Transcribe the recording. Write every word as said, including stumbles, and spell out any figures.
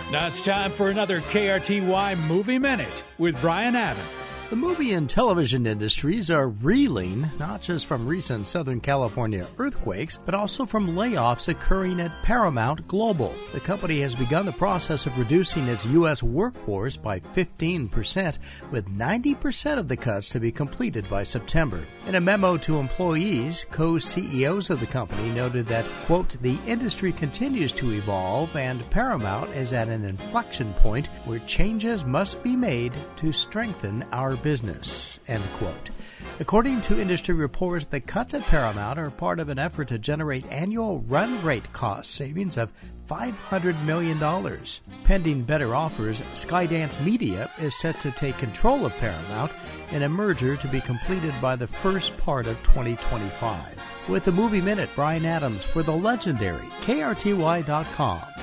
Now it's time for another K R T Y Movie Minute with Brian Adams. The movie and television industries are reeling, not just from recent Southern California earthquakes, but also from layoffs occurring at Paramount Global. The company has begun the process of reducing its U S workforce by fifteen percent, with ninety percent of the cuts to be completed by September. In a memo to employees, co-C E Os of the company noted that, quote, the industry continues to evolve and Paramount is at an inflection point where changes must be made to strengthen our business, end quote. According to industry reports, the cuts at Paramount are part of an effort to generate annual run rate cost savings of five hundred million dollars. Pending better offers, Skydance Media is set to take control of Paramount in a merger to be completed by the first part of twenty twenty-five. With the Movie Minute, Brian Adams for the legendary K R T Y dot com.